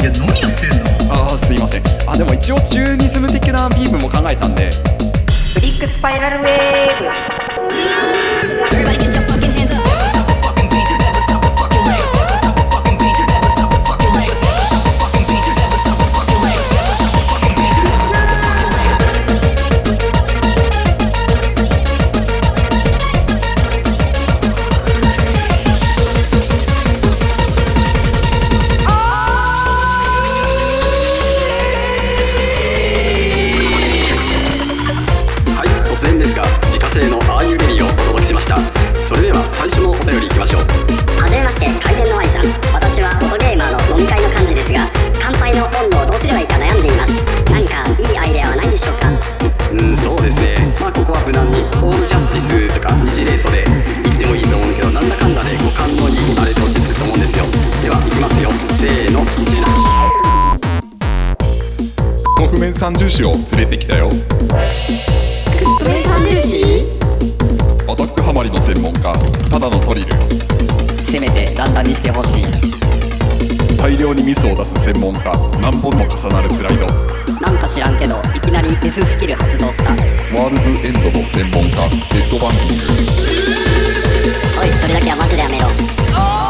や何やってんの。 すいません。でも一応チューニズム的なビームも考えたんで。 ブリックスパイラルウェーブ。 それでは最初のお便りいきましょう。 はじめまして、開店の愛さん。私はボードゲーマーの飲み会の幹事ですが、乾杯の温度をどうすればいいか悩んでいます。何かいいアイデアはないでしょうか。 そうですね。ここは無難にオールジャスティスとかニジレートで言ってもいいと思うんだけど、なんだかんだで五感のいいあれで落ち着くと思うんですよ。ではいきますよ、せーの、 覆面三重士を連れてきたよ。 覆面三重士？ アタックハマりの専門家、ただのトリル。 せめてランダムにしてほしい。 大量にミスを出す専門家、何本も重なるスライド。 なんか知らんけどいきなりデススキル発動した。 ワールズエンドの専門家、ヘッドバンキング。 おい、それだけはマジでやめろ。